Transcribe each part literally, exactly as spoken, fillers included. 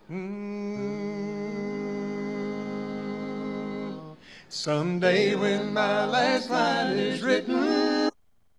Mm. Someday when my last line is written,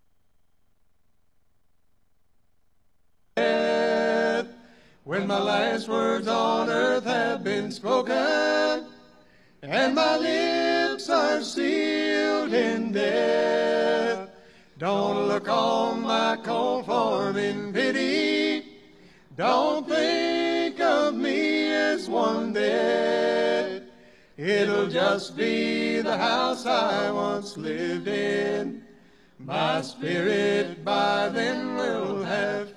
when my last words on earth have been spoken, and my lips are sealed in death, don't look on my cold form in pity. Don't think of me as one dead. It'll just be the house I once lived in. My spirit by then will have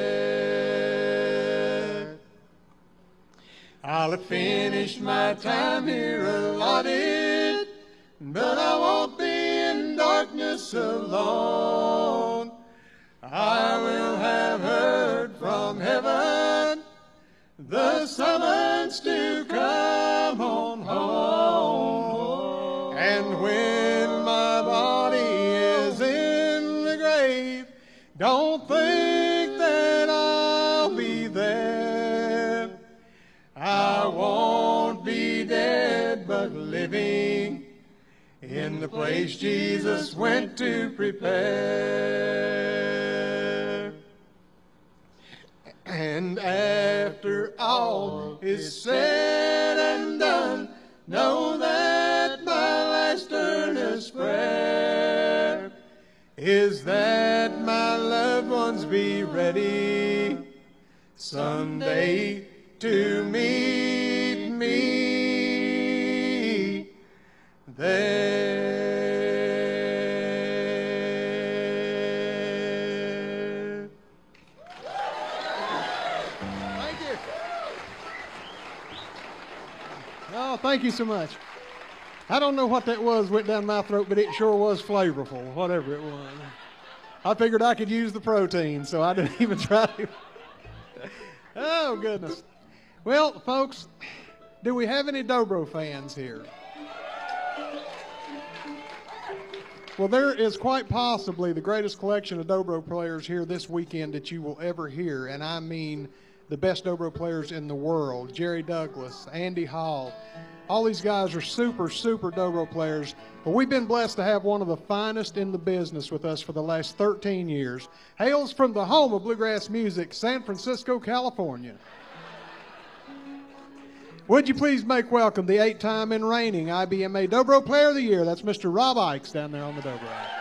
fled. I'll have finished my time here allotted, but I won't be in darkness alone. I will have heard from heaven the summons to come on home. And when my body is in the grave, don't think that I'll be there. I won't be dead but living in the place Jesus went to prepare. And after all is said and done, know that my last earnest prayer is that my loved ones be ready someday to meet me there. Thank you. Oh, thank you so much. I don't know what that was went down my throat, but it sure was flavorful, whatever it was. I figured I could use the protein, so I didn't even try to. Oh, goodness. Well, folks, do we have any Dobro fans here? Well, there is quite possibly the greatest collection of Dobro players here this weekend that you will ever hear, and I mean the best Dobro players in the world. Jerry Douglas, Andy Hall. All these guys are super, super Dobro players. But we've been blessed to have one of the finest in the business with us for the last thirteen years. Hails from the home of bluegrass music, San Francisco, California. Would you please make welcome the eight-time and reigning I B M A Dobro Player of the Year. That's Mister Rob Ikes down there on the Dobro.